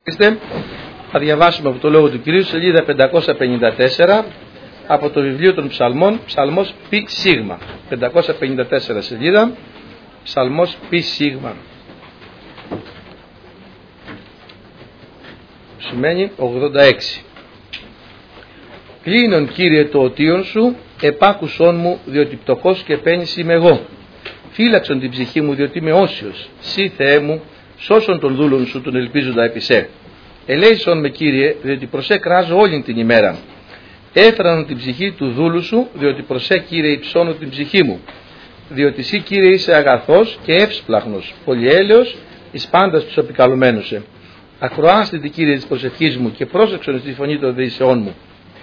Θα διαβάσουμε από το Λόγο του Κυρίου, σελίδα 554, από το βιβλίο των Ψαλμών, Ψαλμός π σίγμα. 554 σελίδα, Ψαλμός π σίγμα. Σημαίνει 86. Κλείνον, Κύριε, το οτίον σου, επάκουσόν μου, διότι πτωχός και πένης είμαι εγώ. Φύλαξον την ψυχή μου, διότι είμαι όσιος. Συ, Θεέ μου, σώσον τον δούλον σου, τον ελπίζοντα επί σε. Ελέησον με, Κύριε, διότι προσέ κράζω όλη την ημέρα. Έφρανον την ψυχή του δούλου σου, διότι προσέ, Κύριε, υψώνω την ψυχή μου. Διότι εσύ, Κύριε, είσαι αγαθός και εύσπλαχνος, πολυέλεος, εις πάντας τους επικαλουμένους σε. Ακροάστε την, Κύριε, της προσευχής μου και πρόσεξον στη φωνή των δεήσεών μου.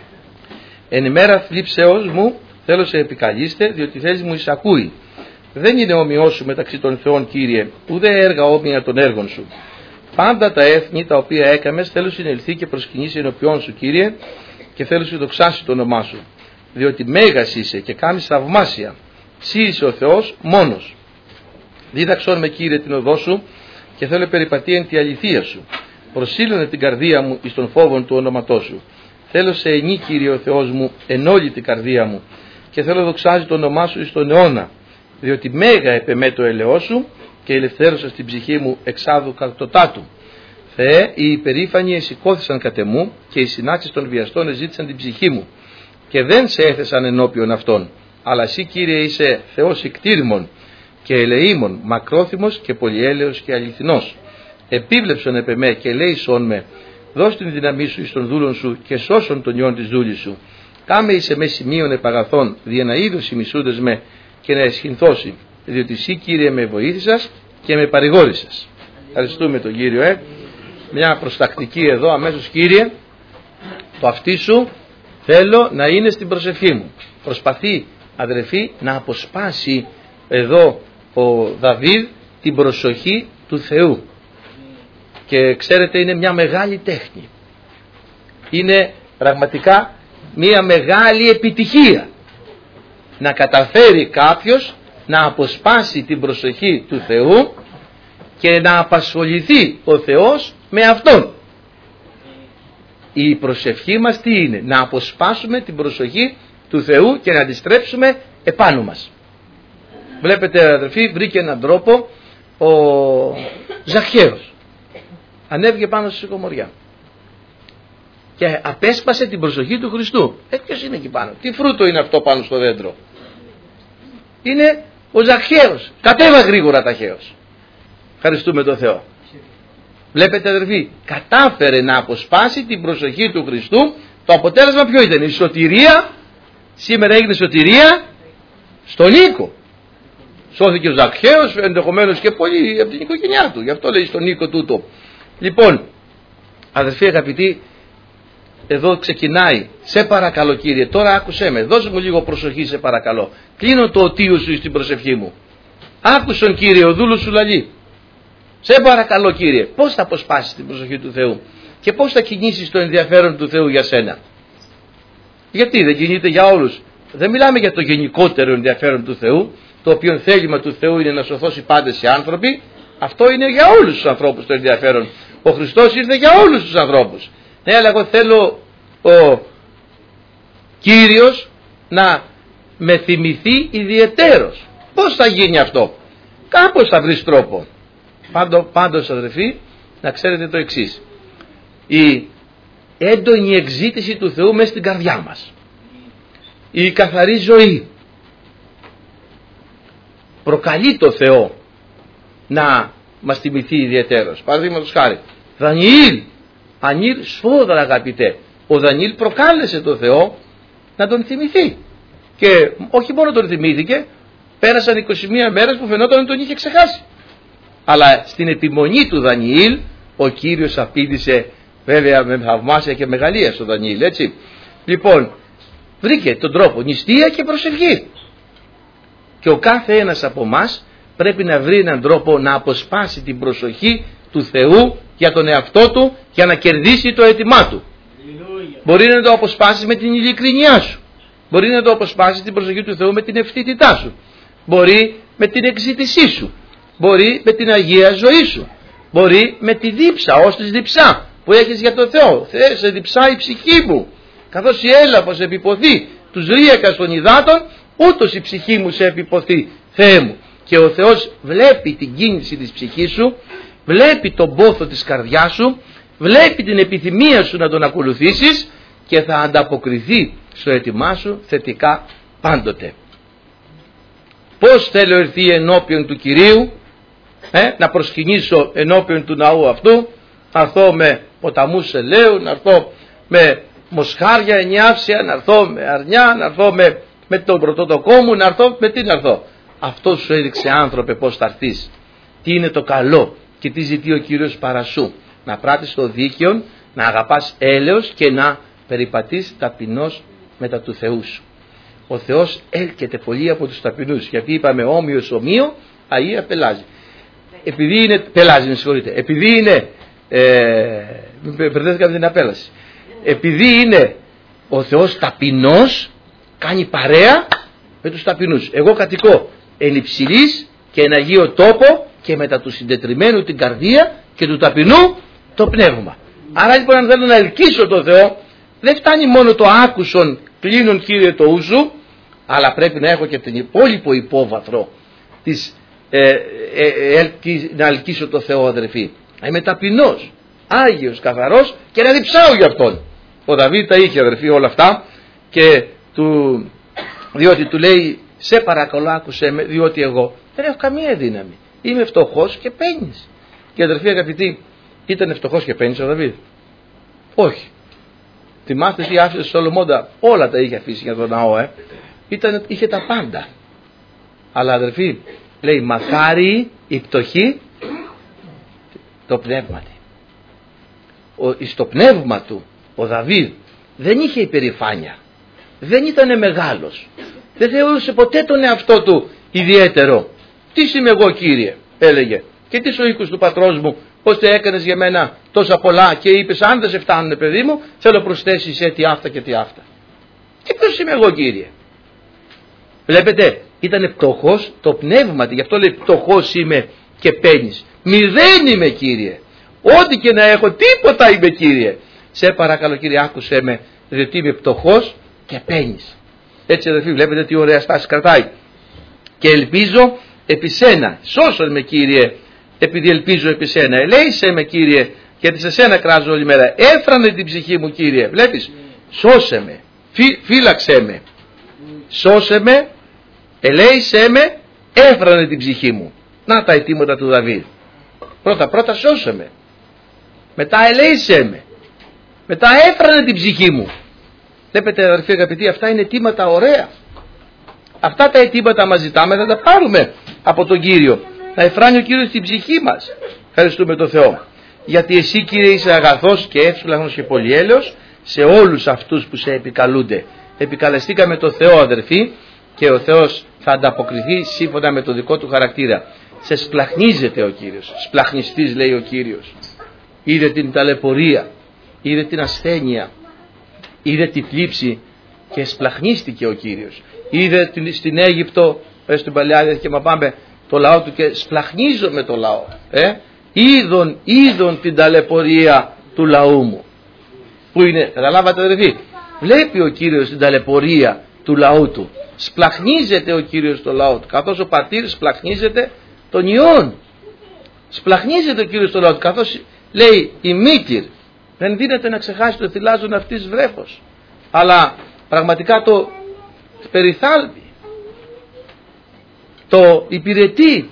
Εν ημέρα θλίψεώς μου θέλω σε επικαλείστε, διότι θέλεις μου εισακούει. Δεν είναι όμοιό σου μεταξύ των θεών, Κύριε, ουδέ έργα όμοια των έργων σου. Πάντα τα έθνη τα οποία έκαμες θέλω συνελθεί και προσκυνήσει ενώπιόν σου, Κύριε, και θέλω σου δοξάσει το όνομά σου. Διότι μέγας είσαι και κάνεις θαυμάσια. Συ είσαι ο Θεός μόνος. Δίδαξόν με, Κύριε, την οδό σου και θέλω περιπατεί τη αληθεία σου. Προσήλωνε την καρδία μου εις των φόβων του ονόματός σου. Θέλω σε ενή, Κύριε ο Θεός μου, εν όλη την καρδία μου, και θέλω δοξάζει το όνομά σου εις τον αιώνα. Διότι μέγα επεμέ το ελαιό σου και ελευθέρωσα στην ψυχή μου εξάδου κατωτάτου. Θεέ, οι υπερήφανοι εσηκώθησαν κατ' εμού και οι συνάξεις των βιαστών εζήτησαν την ψυχή μου και δεν σε έθεσαν ενώπιον αυτών. Αλλά εσύ, Κύριε, είσαι Θεός ικτήριμων και ελεήμων, μακρόθυμος και πολυέλεος και αληθινός. Επίβλεψον επεμέ και ελέησόν με. Δώσ' την δύναμή σου εις των δούλων σου και σώσον τον ιόν της δούλης σου. Κάμε εις με σημείων επαγαθών, δια να είδωση μισούντες με και να εσχυνθώσει. Διότι εσύ, Κύριε, με βοήθησας και με παρηγόρησας. Ευχαριστούμε τον Κύριο. Μια προστακτική εδώ αμέσως, Κύριε, το αυτί σου θέλω να είναι στην προσευχή μου. Προσπαθεί, αδερφοί, να αποσπάσει εδώ ο Δαβίδ την προσοχή του Θεού. Και ξέρετε, είναι μια μεγάλη τέχνη. Είναι πραγματικά μια μεγάλη επιτυχία να καταφέρει κάποιος να αποσπάσει την προσοχή του Θεού και να απασχοληθεί ο Θεός με Αυτόν. Η προσευχή μας τι είναι? Να αποσπάσουμε την προσοχή του Θεού και να αντιστρέψουμε επάνω μας. Βλέπετε, αδερφοί, βρήκε έναν τρόπο ο Ζαχαίος. Ανέβηκε πάνω στη σικομοριά και απέσπασε την προσοχή του Χριστού. Ποιος είναι εκεί πάνω? Τι φρούτο είναι αυτό πάνω στο δέντρο? Είναι ο Ζαχαίος. Κατέβα γρήγορα ταχαίος. Ευχαριστούμε τον Θεό. Βλέπετε, αδερφοί, κατάφερε να αποσπάσει την προσοχή του Χριστού. Το αποτέλεσμα ποιο ήταν? Η σωτηρία. Σήμερα έγινε σωτηρία στον οίκο. Σώθηκε ο Ζαχαίος, ενδεχομένως και πολλοί από την οικογένειά του. Γι' αυτό λέει στον οίκο τούτο. Λοιπόν, αδερφοί αγαπητοί, εδώ ξεκινάει. Σε παρακαλώ, Κύριε, τώρα άκουσέ με. Δώσε μου λίγο προσοχή, σε παρακαλώ. Κλείνω το οτίο σου στην προσευχή μου. Άκουσον, Κύριε, ο δούλος σου λαλεί. Σε παρακαλώ, Κύριε, πώς θα αποσπάσεις την προσοχή του Θεού και πώς θα κινήσεις το ενδιαφέρον του Θεού για σένα? Γιατί δεν κινείται για όλους? Δεν μιλάμε για το γενικότερο ενδιαφέρον του Θεού, το οποίο θέλημα του Θεού είναι να σωθώσει πάντες οι άνθρωποι. Αυτό είναι για όλους τους ανθρώπους το ενδιαφέρον. Ο Χριστός ήρθε για όλους τους ανθρώπους. Ναι, αλλά εγώ θέλω ο Κύριος να με θυμηθεί ιδιαιτέρως. Πώς θα γίνει αυτό? Κάπως θα βρεις τρόπο. Πάντως, αδερφοί, να ξέρετε το εξής. Η έντονη εξήτηση του Θεού μέσα στην καρδιά μας, η καθαρή ζωή, προκαλεί το Θεό να μας θυμηθεί ιδιαιτέρως. Παραδείγματος χάρη, Δανιήλ, ανήρ σφόδρα, αγαπητέ. Ο Δανιήλ προκάλεσε το Θεό να τον θυμηθεί. Και όχι μόνο τον θυμήθηκε, πέρασαν 21 μέρες που φαινόταν να τον είχε ξεχάσει. Αλλά στην επιμονή του Δανιήλ ο Κύριος απήντησε, βέβαια με θαυμάσια και μεγαλεία στο Δανιήλ, έτσι. Λοιπόν, βρήκε τον τρόπο, νηστεία και προσευχή. Και ο κάθε ένας από εμάς πρέπει να βρει έναν τρόπο να αποσπάσει την προσοχή του Θεού για τον εαυτό του, για να κερδίσει το αίτημά του. Μπορεί να το αποσπάσεις με την ειλικρινιά σου. Μπορεί να το αποσπάσεις την προσοχή του Θεού με την ευθύτητά σου. Μπορεί με την εξήτησή σου. Μπορεί με την αγία ζωή σου. Μπορεί με τη δίψα, ως της διψά. που έχεις για το Θεό. Θεέ, σε διψάει η ψυχή μου. Καθώς η έλαφος επιποθεί τους ρίακας των υδάτων, ούτως η ψυχή μου σε επιποθεί, Θεέ μου. Και ο Θεός βλέπει την κίνηση της ψυχής σου, βλέπει τον πόθο της καρδιάς σου, βλέπει την επιθυμία σου να τον ακολουθήσεις και θα ανταποκριθεί στο αίτημά σου θετικά πάντοτε. Πώς θέλω έρθει ενώπιον του Κυρίου, να προσκυνήσω ενώπιον του ναού αυτού, να έρθω με ποταμούς ελαίου, να έρθω με μοσχάρια ενιάυσια, να έρθω με αρνιά, να έρθω με τον πρωτότοκό μου, να έρθω με τι να έρθω. Αυτό σου έδειξε, άνθρωπε, πώς θα έρθεις, τι είναι το καλό και τι ζητεί ο Κύριος παρασού. Να πράττεις το δίκαιο, να αγαπάς έλεος και να περιπατείς ταπεινός μετά του Θεού σου. Ο Θεός έλκεται πολύ από τους ταπεινούς, γιατί είπαμε όμοιος ομοίο, αΐα πελάζει. Επειδή είναι, πελάζει, με συγχωρείτε, επειδή είναι, μπερδεύτηκα με την απέλαση. Επειδή είναι ο Θεός ταπεινός, κάνει παρέα με τους ταπεινούς. Εγώ κατοικώ εν υψηλής και εν αγίο τόπο και μετά του συντετριμένου την καρδία και του ταπεινού το πνεύμα. Άρα λοιπόν, αν θέλω να ελκύσω το Θεό, δεν φτάνει μόνο το άκουσον κλείνον Κύριε το ου σου, αλλά πρέπει να έχω και την υπόλοιπο υπόβαθρο της, να ελκύσω το Θεό, αδερφοί. Να είμαι ταπεινός, άγιος, καθαρός και να διψάω για Αυτόν. Ο Δαβίδ τα είχε, αδερφοί, όλα αυτά, και διότι του λέει, σε παρακαλώ άκουσέ με, διότι εγώ δεν έχω καμία δύναμη, είμαι φτωχός και πένης. Και αδερφοί αγαπητοί, ήταν φτωχός και πένης ο Δαβίδ? Όχι. Θυμάστε τι άφησε στο Σολομώντα? Όλα τα είχε αφήσει για τον ναό, είχε τα πάντα. Αλλά αδερφοί, λέει, μακάρι η πτωχή το πνεύμα του. Στο πνεύμα του ο Δαβίδ δεν είχε υπερηφάνεια, δεν ήταν μεγάλος, δεν θεωρούσε ποτέ τον εαυτό του ιδιαίτερο. Τι είμαι εγώ, Κύριε, έλεγε, και τι ο οίκος του πατρός μου, πως τε έκανες για μένα τόσα πολλά και είπες, αν δεν σε φτάνουνε, παιδί μου, θέλω προσθέσεις τι αυτά και τι αυτά. Και ποιος είμαι εγώ, Κύριε? Βλέπετε, ήταν πτωχός το πνεύμα του, γι' αυτό λέει πτωχός είμαι και πένης. Μηδέν είμαι, Κύριε, ό,τι και να έχω, τίποτα είμαι, Κύριε. Σε παρακαλώ, Κύριε, άκουσέ με, διότι είμαι πτωχός και πένης. Έτσι, αδερφοί, βλέπετε τι ωραία στάση κρατάει. Και ελπίζω επί σένα, σώσον με, Κύριε, επειδή ελπίζω επί σένα. Ελέησέ με, Κύριε, γιατί σε σένα κράζω όλη μέρα. Έφρανε την ψυχή μου, Κύριε. Βλέπεις, σώσε με, φύλαξέ με, σώσε με, ελέησέ με, έφρανε την ψυχή μου. Να τα αιτήματα του Δαβίδ. Πρώτα σώσε με, μετά ελέησέ με, μετά έφρανε την ψυχή μου. Βλέπετε, αδερφοί αγαπητοί, αυτά είναι αιτήματα ωραία. Αυτά τα αιτήματα μας ζητάμε, θα τα πάρουμε από τον Κύριο. Να εφράνει ο Κύριος την ψυχή μας. Ευχαριστούμε τον Θεό. Γιατί εσύ, Κύριε, είσαι αγαθός και εύσπλαχνος και πολυέλεος σε όλους αυτούς που σε επικαλούνται. Επικαλεστήκαμε τον Θεό, αδερφοί, και ο Θεός θα ανταποκριθεί σύμφωνα με το δικό του χαρακτήρα. Σε σπλαχνίζεται ο Κύριος. Σπλαχνιστής, λέει ο Κύριος. Είδε την ταλαιπωρία, είδε την ασθένεια, είδε τη θλίψη και σπλαχνίστηκε ο Κύριος. Είδε στην Αίγυπτο, στην Παλαιά και μα πάμε, το λαό του και σπλαχνίζω με το λαό. Είδον την ταλαιπωρία του λαού μου. Που είναι, καταλάβατε, αδερφοί, βλέπει ο Κύριος την ταλαιπωρία του λαού του. Σπλαχνίζεται ο Κύριος το λαό του, καθώς ο πατήρ σπλαχνίζεται τον Υιόν. Σπλαχνίζεται ο Κύριος το λαό του, καθώς λέει η μήτυρ δεν δίνεται να ξεχάσει το θυλάζον αυτής βρέφος, αλλά πραγματικά το περιθάλπει, το υπηρετεί,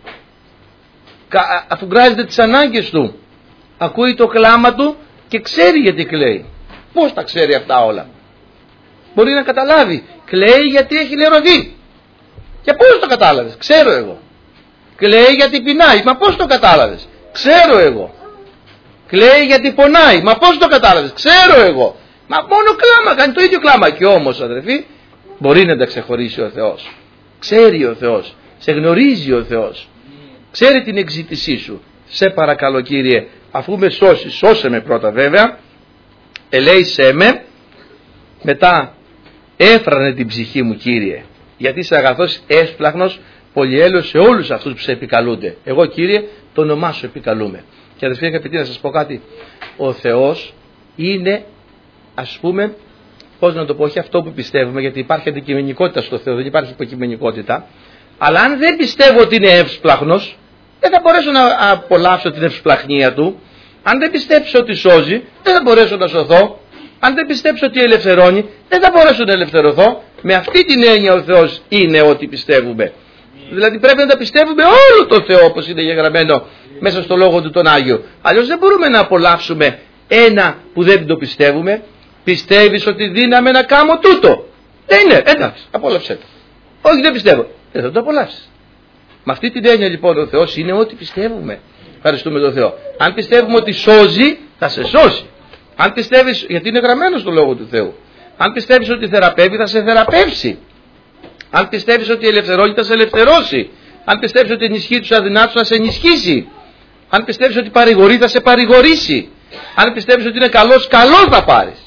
αφού γκράζεται τις ανάγκες του, ακούει το κλάμα του και ξέρει γιατί κλαίει. Πώς τα ξέρει αυτά όλα? Μπορεί να καταλάβει, κλαίει γιατί έχει λερωθεί. Και πώς το κατάλαβες? Ξέρω εγώ. Κλαίει γιατί πεινάει. Μα πώς το κατάλαβες? Ξέρω εγώ. Κλαίει γιατί πονάει. Μα πώς το κατάλαβες? Ξέρω εγώ. Μα μόνο κλάμα κάνει, το ίδιο κλάμα. Και όμως, αδερφοί, μπορεί να τα ξεχωρίσει ο Θεός. Ξέρει ο Θεός. Σε γνωρίζει ο Θεός. Ξέρει την εξήτησή σου. Σε παρακαλώ, Κύριε, αφού με σώσεις, σώσε με πρώτα βέβαια, ελέησέ με, μετά έφρανε την ψυχή μου, Κύριε, γιατί είσαι αγαθός, έσπλαχνος, πολυέλεος σε όλους αυτούς που σε επικαλούνται. Εγώ, Κύριε, το όνομά σου επικαλούμε. Και Και αδερφοί αγαπητοί, να σας πω κάτι. Ο Θεός είναι, ας πούμε, πώς να το πω, όχι αυτό που πιστεύουμε, γιατί υπάρχει αντικειμενικότητα στο Θεό, δεν υπάρχει υποκειμενικότητα. Αλλά αν δεν πιστεύω ότι είναι εύσπλαχνος, δεν θα μπορέσω να απολαύσω την ευσπλαχνία του. Αν δεν πιστέψω ότι σώζει, δεν θα μπορέσω να σωθώ. Αν δεν πιστέψω ότι ελευθερώνει, δεν θα μπορέσω να ελευθερωθώ. Με αυτή την έννοια ο Θεός είναι ό,τι πιστεύουμε. Δηλαδή πρέπει να τα πιστεύουμε όλο το Θεό, όπως είναι γεγραμμένο μέσα στο λόγο του τον Άγιο. Αλλιώς δεν μπορούμε να απολαύσουμε ένα που δεν το πιστεύουμε. Πιστεύεις ότι δύναμε να κάνω τούτο? Είναι, εντάξει, απόλαυσέ το. Όχι, δεν πιστεύω. Δεν θα το απολαύσεις. Με αυτή την έννοια λοιπόν ο Θεός είναι ό,τι πιστεύουμε. Ευχαριστούμε τον Θεό. Αν πιστεύουμε ότι σώζει, θα σε σώσει. Αν πιστεύεις, γιατί είναι γραμμένο στο λόγο του Θεού. Αν πιστεύεις ότι θεραπεύει, θα σε θεραπεύσει. Αν πιστεύεις ότι ελευθερώνει, θα σε ελευθερώσει. Αν πιστεύεις ότι ενισχύει τους αδυνάτους, θα σε ενισχύσει. Αν πιστεύεις ότι παρηγορεί, θα σε παρηγορήσει. Αν πιστεύεις ότι είναι καλός, καλό θα πάρεις.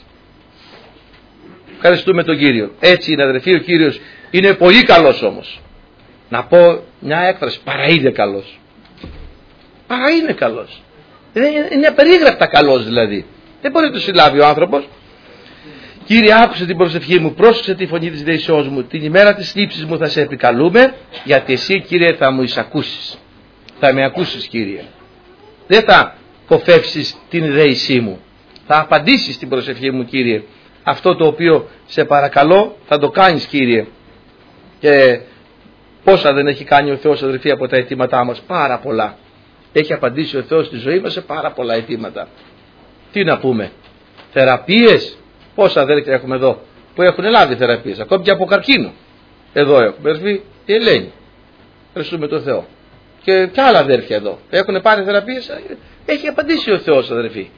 Ευχαριστούμε τον Κύριο. Έτσι είναι, αδερφοί, ο Κύριος είναι πολύ καλός όμως. Να πω μια έκφραση, παρά είναι καλός. Παρά είναι καλός. Είναι απερίγραπτα καλός δηλαδή. Δεν μπορεί να το συλλάβει ο άνθρωπος. Κύριε, άκουσε την προσευχή μου, πρόσεξε τη φωνή της δεησεώς μου. Την ημέρα της θλίψης μου θα σε επικαλούμε, γιατί εσύ, Κύριε, θα μου εισακούσεις. Θα με ακούσεις, Κύριε. Δεν θα κοφεύσεις την δεησή μου. Θα απαντήσεις την προσευχή μου, Κύριε. Αυτό το οποίο σε παρακαλώ θα το κάνεις, Κύριε. Και πόσα δεν έχει κάνει ο Θεός, αδελφοί, από τα αιτήματά μας? Πάρα πολλά. Έχει απαντήσει ο Θεός στη ζωή μας σε πάρα πολλά αιτήματα. Τι να πούμε? Θεραπείες. Πόσα αδέλφια έχουμε εδώ που έχουν λάβει θεραπείες, ακόμη και από καρκίνο. Εδώ έχουμε, αδελφοί, η Ελένη. Ευχαριστούμε τον Θεό. Και άλλα αδέρφια εδώ έχουν πάρει θεραπείες. Έχει απαντήσει ο Θεός, αδελφοί.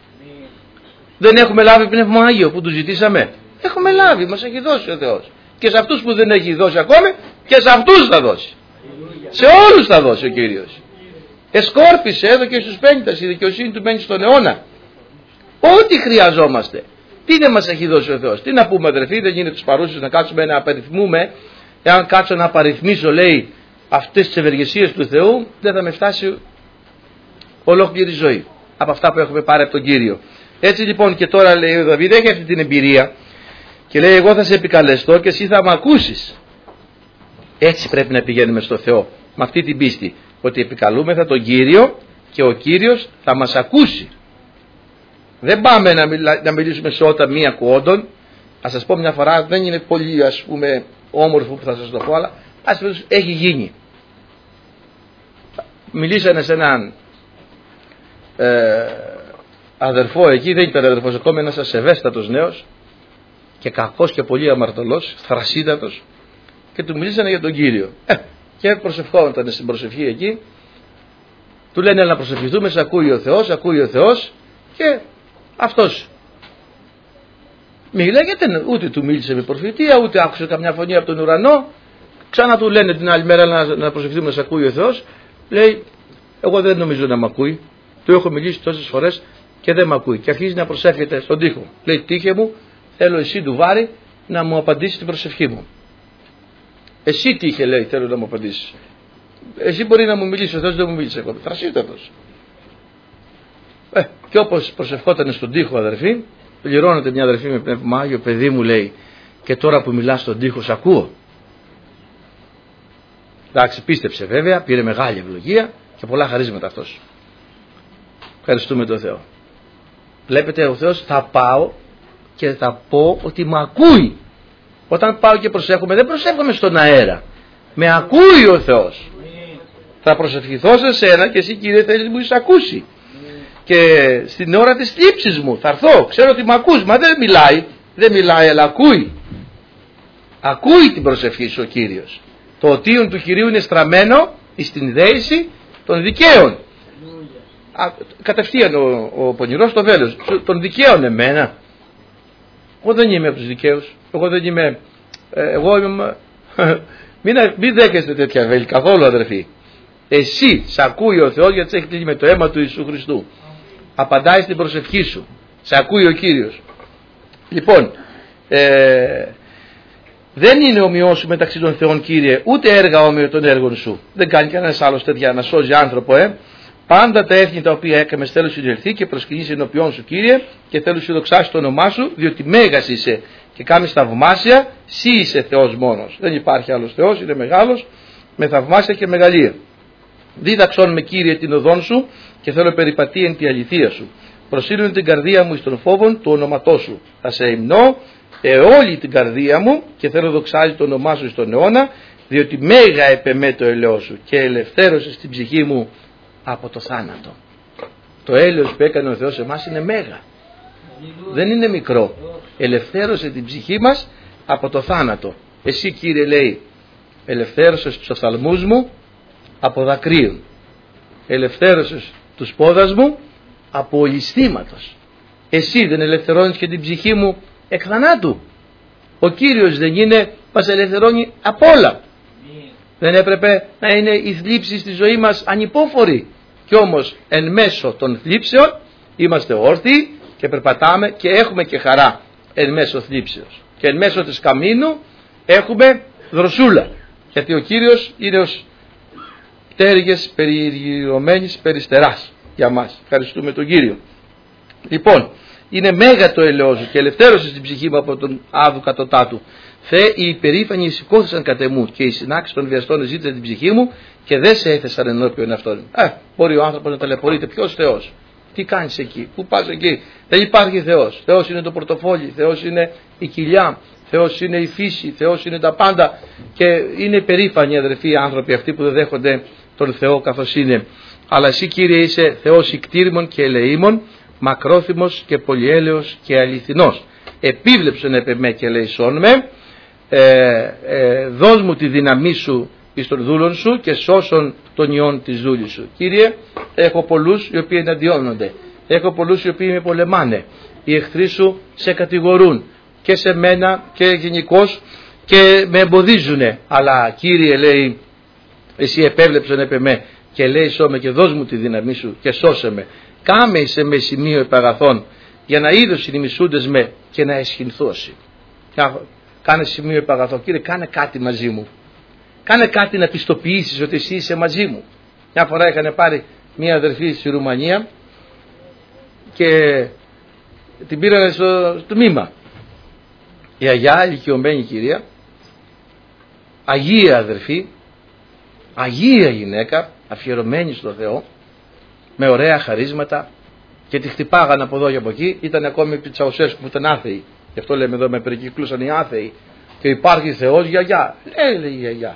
Δεν έχουμε λάβει Πνεύμα Άγιο που του ζητήσαμε? Έχουμε λάβει, μας έχει δώσει ο Θεός. Και σε αυτούς που δεν έχει δώσει ακόμη, και σε αυτούς θα δώσει. Σε όλους θα δώσει ο Κύριος. Εσκόρπισε, έδωκε στους 50, η δικαιοσύνη του μένει στον αιώνα. Ό,τι χρειαζόμαστε. Τι δεν μας έχει δώσει ο Θεός? Τι να πούμε, αδερφοί, δεν γίνεται τους παρούσους να κάτσουμε να απαριθμούμε. Εάν κάτσω να απαριθμίσω, λέει, αυτές τις ευεργεσίες του Θεού, δεν θα με φτάσει ολόκληρη ζωή από αυτά που έχουμε πάρει από τον Κύριο. Έτσι λοιπόν, και τώρα λέει ο Δαβίδ, έχει αυτή την εμπειρία και λέει, εγώ θα σε επικαλεστώ και εσύ θα με ακούσεις. Έτσι πρέπει να πηγαίνουμε στο Θεό, με αυτή την πίστη, ότι επικαλούμεθα τον Κύριο και ο Κύριος θα μας ακούσει. Δεν πάμε να μιλήσουμε σε ότα μη ακούοντων. Ας σας πω μια φορά, δεν είναι πολύ, ας πούμε, όμορφο που θα σας το πω, αλλά ας πούμε έχει γίνει. Μιλήσανε σε έναν αδερφό εκεί, δεν ήταν αδερφός ακόμα, ένας ασεβέστατος νέος και κακός και πολύ αμαρτωλός, θρασίδατος, και του μιλήσανε για τον Κύριο. Και προσευχόταν στην προσευχή εκεί, του λένε να προσευχηθούμε, σε ακούει ο Θεός, ακούει ο Θεός, και αυτός μιλάει, γιατί ούτε του μίλησε με προφητεία, ούτε άκουσε καμιά φωνή από τον ουρανό. Ξανά του λένε την άλλη μέρα να προσευχηθούμε, σε ακούει ο Θεός. Λέει, εγώ δεν νομίζω να μ' ακούει, του έχω μιλήσει τόσες φορές και δεν μ' ακούει, και αρχίζει να προσεύχεται στον τοίχο. Λέει, τύχε μου, θέλω εσύ του Βάρη να μου απαντήσει την προσευχή μου. Εσύ τύχε, λέει, θέλω να μου απαντήσεις. Εσύ μπορεί να μου μιλήσει, ο Θεός δεν μου μίλησε ακόμα. Θρασίτατος. Και όπως προσευχόταν στον τοίχο, αδερφή, πληρώνεται μια αδερφή με Πνεύμα Άγιο, παιδί μου, λέει, και τώρα που μιλάς στον τοίχο σ' ακούω. Εντάξει, πίστεψε βέβαια, πήρε μεγάλη ευλογία και πολλά χαρίσματα αυτός. Ευχαριστούμε τον Θεό. Βλέπετε, ο Θεός, θα πάω και θα πω ότι με ακούει. Όταν πάω και προσεύχομαι, δεν προσεύχομαι στον αέρα. Με ακούει ο Θεός. Θα προσευχηθώ σε σένα και εσύ, Κύριε, θέλεις μου εισακούσει. Και στην ώρα της θλίψης μου θα έρθω. Ξέρω ότι με ακούς, μα δεν μιλάει, αλλά ακούει. Ακούει την προσευχή σου ο Κύριος. Το οτίον του Κυρίου είναι στραμμένο στην δέηση των δικαίων. Κατευθείαν ο πονηρός το βέλος. Των δικαίων εμένα. Εγώ δεν είμαι από τους δικαίους. Εγώ δεν είμαι. Μην δέχεστε τέτοια βέλη καθόλου, αδερφοί. Εσύ σ' ακούει ο Θεός, γιατί σε έχει κλείσει με το αίμα του Ιησού Χριστού. Απαντάει στην προσευχή σου. Σε ακούει ο Κύριος. Λοιπόν, δεν είναι ομοιό σου μεταξύ των θεών, Κύριε, ούτε έργα όμοιο των έργων σου. Δεν κάνει κανένας άλλος τέτοια να σώζει άνθρωπο, Πάντα τα έθνη τα οποία έκαμες θέλω συνελθεί και προσκυνήσει ενώπιόν σου, Κύριε, και θέλω σου δοξάσει το όνομά σου, διότι μέγας είσαι και κάνεις θαυμάσια, Συ είσαι Θεός μόνος. Δεν υπάρχει άλλος Θεός, είναι μεγάλος, με θαυμάσια και μεγαλεία. Δίδαξόν με, Κύριε, την οδόν σου και θέλω περιπατεί εν τη αληθεία σου. Προσήλωνε την καρδία μου εις των φόβων του ονόματός σου. Θα σε υμνώ όλη την καρδία μου και θέλω δοξάζει το όνομά σου στον αιώνα, διότι μέγα επεμέ το ελαιό σου και ελευθέρωσε την ψυχή μου από το θάνατο. Το έλεος που έκανε ο Θεός εμάς είναι μέγα. Δεν είναι μικρό. Ελευθέρωσε την ψυχή μας από το θάνατο. Εσύ, Κύριε, λέει, ελευθέρωσες τους οφθαλμούς μου από δακρύων. Ελευθέρωσες τους πόδας μου από ολισθήματος. Εσύ δεν ελευθερώνεις και την ψυχή μου εκ θανάτου? Ο Κύριος δεν είναι, μας ελευθερώνει από όλα? Δεν έπρεπε να είναι οι θλίψεις στη ζωή μας ανυπόφοροι? Κι όμως εν μέσω των θλίψεων είμαστε όρθιοι και περπατάμε και έχουμε και χαρά εν μέσω θλίψεως. Και εν μέσω της καμίνου έχουμε δροσούλα. Γιατί ο Κύριος είναι ως πτέρυγες περιγυρωμένης περιστεράς για μας. Ευχαριστούμε τον Κύριο. Λοιπόν, είναι μέγα το ελαιό σου και ελευθέρωσε την ψυχή μου από τον άδου κατωτάτου. Θεέ, οι υπερήφανοι σηκώθησαν κατ' εμού και οι συνάξεις των βιαστών ζήτησαν την ψυχή μου και δεν σε έθεσαν ενώπιον αυτών. Μπορεί ο άνθρωπος να ταλαιπωρείται. Ποιος Θεός? Τι κάνεις εκεί? Πού πας εκεί? Δεν υπάρχει Θεός. Θεός είναι το πορτοφόλι, Θεός είναι η κοιλιά, Θεός είναι η φύση, Θεός είναι τα πάντα. Και είναι υπερήφανοι, αδερφοί, οι άνθρωποι αυτοί που δεν δέχονται τον Θεό καθώς είναι. Αλλά εσύ, Κύριε, είσαι Θεός ικτήριμων και ελεήμων, μακρόθυμος και πολυέλεος και αληθινός. Επίβλεψον επ' εμέ και ελεησόν με, δώσ' μου τη δύναμή σου εις των δούλων σου και σώσον των ιών της δούλης σου. Κύριε, έχω πολλούς οι οποίοι εναντιώνονται, έχω πολλούς οι οποίοι με πολεμάνε, οι εχθροί σου σε κατηγορούν και σε μένα και γενικώς και με εμποδίζουνε. Αλλά, Κύριε, λέει, εσύ επέβλεψον επ' εμέ και ελέησόν με και δώσ' μου τη δύναμή σου και σώσε με. Κάμε σε με σημείο επαγαθών για να είδωσιν οι μισούντες με και να εσχυνθώσει. Κάνε σημείο επαγαθών. Κύριε, κάνε κάτι μαζί μου. Κάνε κάτι να πιστοποιήσεις ότι εσύ είσαι μαζί μου. Μια φορά είχαν πάρει μια αδερφή στη Ρουμανία και την πήραν στο τμήμα. Η αγιά, ηλικιωμένη κυρία, αγία αδερφή, αγία γυναίκα, αφιερωμένη στο Θεό, με ωραία χαρίσματα, και τη χτυπάγαν από εδώ και από εκεί. Ήταν ακόμη επί Τσαουσέσκου που ήταν άθεοι. Γι' αυτό λέμε εδώ, με περικυκλούσαν οι άθεοι. Και υπάρχει Θεός, γιαγιά. Λέει η γιαγιά.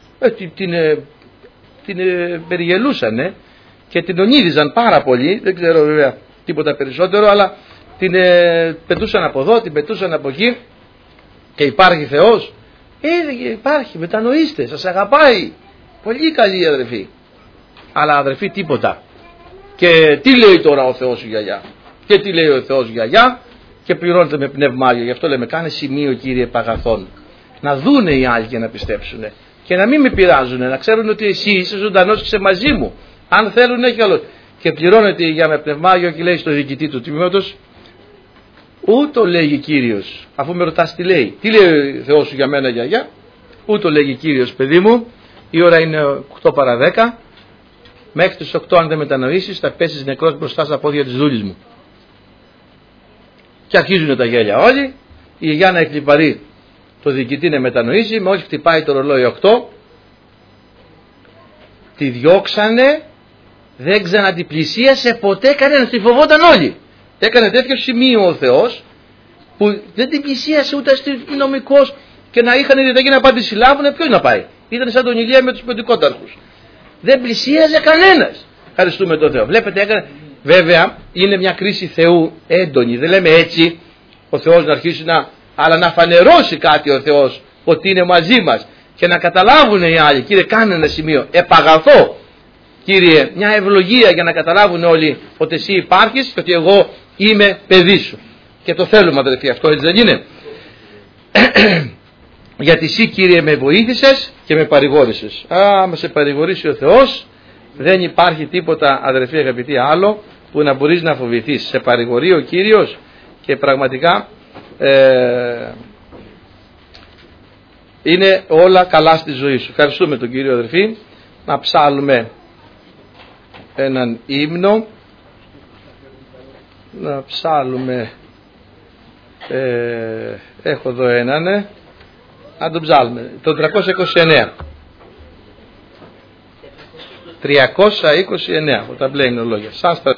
Την περιγελούσανε και την ονείριζαν πάρα πολύ. Δεν ξέρω βέβαια τίποτα περισσότερο, αλλά την πετούσαν από εδώ, την πετούσαν από εκεί. Και υπάρχει Θεός? Υπάρχει, μετανοήστε, σας αγαπάει. Πολύ καλή αδερφή. Αλλά αδερφή τίποτα. Και τι λέει τώρα ο Θεός η γιαγιά? Και τι λέει ο Θεός η γιαγιά? Και πληρώνεται με πνεύμα Άγιο. Γι' αυτό λέμε, κάνε σημείο, Κύριε, επαγαθών. Να δούνε οι άλλοι και να πιστέψουνε. Και να μην με πειράζουνε. Να ξέρουν ότι εσύ είσαι ζωντανός και είσαι μαζί μου. Αν θέλουν, έχει άλλο. Και πληρώνεται η γιαγιά με πνεύμα Άγιο και λέει στο διοικητή του τμήματος, ούτω λέγει Κύριος. Αφού με ρωτάς τι λέει. Τι λέει ο Θεός σου για μένα, γιαγιά? Ούτω λέγει Κύριος, παιδί μου. Η ώρα είναι 8 παρα 10. Μέχρι τις 8 αν δεν μετανοήσεις θα πέσεις νεκρός μπροστά στα πόδια της δούλης μου. Και αρχίζουν τα γέλια όλοι. Η γιαγιά να εκλιπαρεί το διοικητή να μετανοήσει. Μόλις χτυπάει το ρολόι 8, τη διώξανε, δεν ξανατιπλησίασε ποτέ κανένας, τη φοβόταν όλοι. Έκανε τέτοιο σημείο ο Θεός που δεν την πλησίασε ούτε αστυνομικός, και να είχαν διαταγή να πάνε τη συλλάβουνε, ποιος να πάει? Ήταν σαν τον Ηλία με τους πεντηκόταρχους. Δεν πλησίαζε κανένας. Ευχαριστούμε τον Θεό. Βλέπετε, έκανε. Βέβαια είναι μια κρίση Θεού έντονη. Δεν λέμε έτσι ο Θεός να αρχίσει αλλά να φανερώσει κάτι ο Θεός ότι είναι μαζί μας και να καταλάβουν οι άλλοι. Κύριε, κάνε ένα σημείο επαγαθώ, Κύριε, μια ευλογία για να καταλάβουν όλοι ότι εσύ υπάρχεις και ότι εγώ είμαι παιδί σου. Και το θέλουμε, αδερφοί, αυτό, έτσι δεν είναι? Γιατί εσύ, Κύριε, με βοήθησες και με παρηγόρησες. Άμα σε παρηγορήσει ο Θεός, δεν υπάρχει τίποτα, αδερφοί αγαπητοί, άλλο που να μπορείς να φοβηθείς. Σε παρηγορεί ο Κύριος και πραγματικά είναι όλα καλά στη ζωή σου. Ευχαριστούμε τον Κύριο, αδερφοί. Να ψάλουμε έναν ύμνο, να ψάλουμε, έχω εδώ έναν, να τον ψάλουμε, το 329. 329, από τα μπλε ημνολόγια.